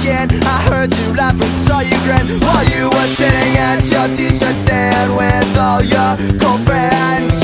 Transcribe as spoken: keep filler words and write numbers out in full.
again. I heard you laugh and saw you grin while you were sitting at your t-shirt stand with all your cold friends.